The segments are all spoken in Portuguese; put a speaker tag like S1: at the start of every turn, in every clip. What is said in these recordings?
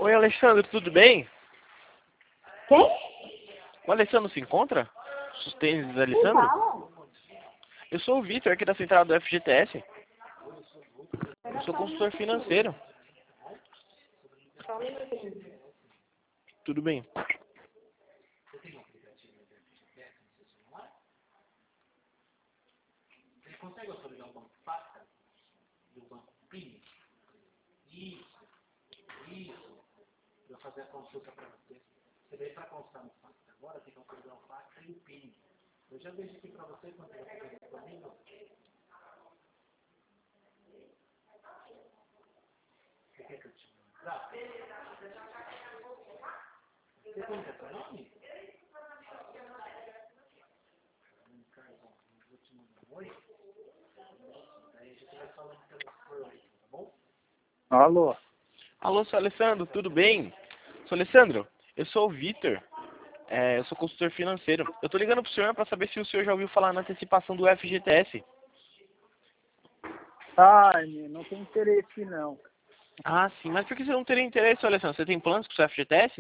S1: Oi, Alexandre, tudo bem?
S2: Quem?
S1: O Alessandro se encontra? Os tênis do
S2: Quem
S1: Alessandro?
S2: fala?
S1: Eu sou o Vitor, aqui da central do FGTS. Eu sou consultor financeiro.
S2: Só um minutinho.
S1: Tudo bem.
S3: Você consegue autorizar o banco Pátria e o banco PIN? Isso. Eu vou fazer a consulta para você. Você veio para constar no Pátria agora, tem que autorizar o Pátria e o PIN. Eu já vejo aqui para você quando você vai fazer comigo. Você quer que eu te mande? Você tem seu nome? Carlos, eu vou te mandar um oi. Daí a gente vai falando por oi, tá bom?
S4: Alô?
S1: Alô, seu Alessandro, tudo bem? Seu Alessandro, eu sou o Vitor. Eu sou consultor financeiro. Eu tô ligando pro senhor para saber se o senhor já ouviu falar na antecipação do FGTS.
S4: Ai, não tem interesse não.
S1: Ah, sim, mas por que você não teria interesse, seu Alessandro? Você tem planos com o seu FGTS?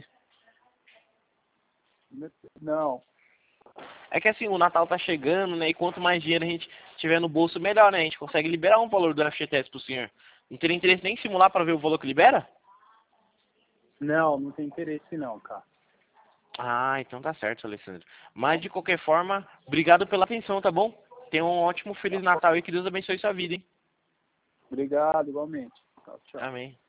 S4: Não.
S1: É que assim, o Natal tá chegando, né? E quanto mais dinheiro a gente tiver no bolso, melhor, né? A gente consegue liberar um valor do FGTS pro senhor. Não teria interesse nem em simular para ver o valor que libera?
S4: Não tem interesse não, cara.
S1: Ah, então tá certo, seu Alessandro. Mas de qualquer forma, obrigado pela atenção, tá bom? Tenha um ótimo Feliz Natal e que Deus abençoe sua vida, hein?
S4: Obrigado, igualmente. Tchau, tchau.
S1: Amém.